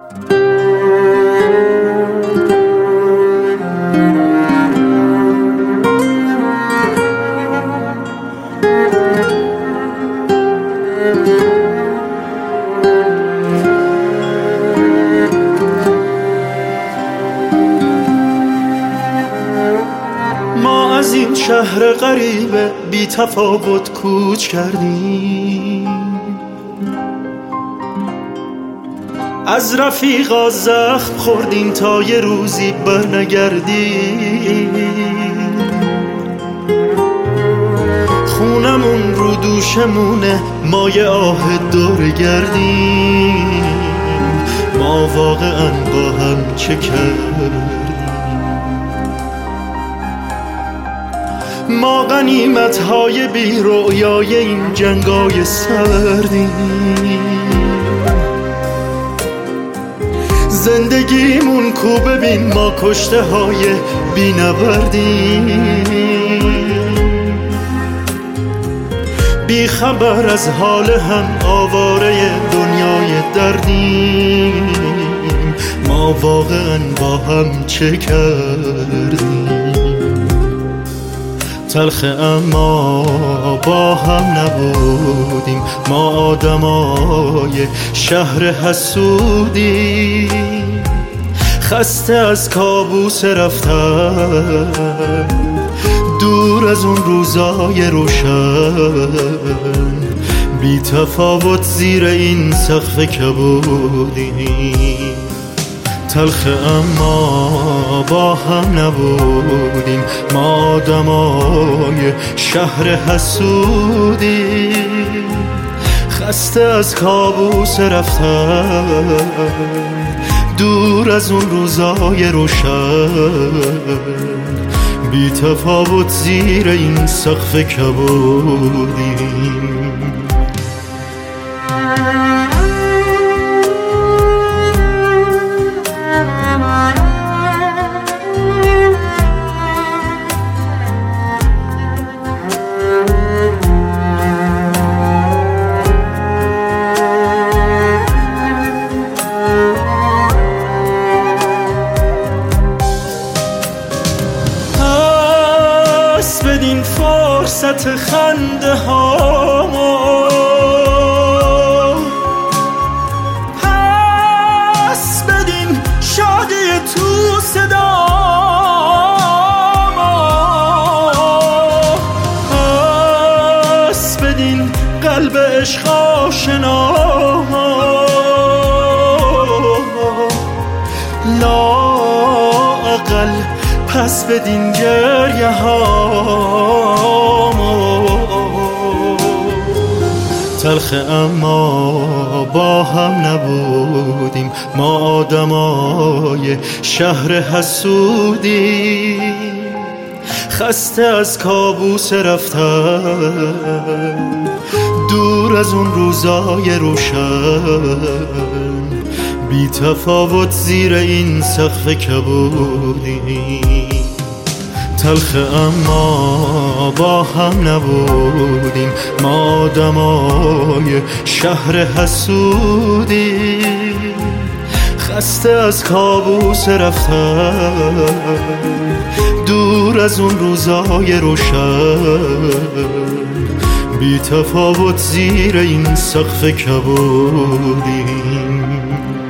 ما از این شهر غریبه بی تفاوت کوچ کردیم، از رفیقا زخم خوردیم تا یه روزی برنگردیم. خونمون رو دوشمونه، ما یه آه دور گردیم. ما واقعا با هم چه کردیم؟ ما غنیمت‌های بی رؤیای این جنگای سردیم. زندگیمون کو ببین، ما کشته های بی نبردیم. بی خبر از حال هم، آواره دنیای دردیم. ما واقعا با هم چه کردیم؟ تلخه اما با هم نبودیم، ما آدمای شهر حسودیم. خسته از کابوس رفتن، دور از اون روزای روشن. بی تفاوت زیر این سقف کبودیم. تلخه اما با هم نبودیم، ما آدمای شهر حسودیم. خسته از کابوس رفتن، دور از اون روزای روشن. بی تفاوت زیر این سقف کبودیم. بدین فرصت خنده هامو، پس بدین شادی تو صدامو، پس بدین قلب عشق آشنا. لااقل پس بدین گریه هامو. تلخه اما با هم نبودیم، ما آدمای شهر حسودیم. خسته از کابوس رفتن، دور از اون روزای روشن. بی تفاوت زیر این سقف کبودیم. تلخه اما با هم نبودیم، ما آدمای شهر حسودیم. خسته از کابوس رفتن، دور از اون روزای روشن. بی تفاوت زیر این سقف کبودیم.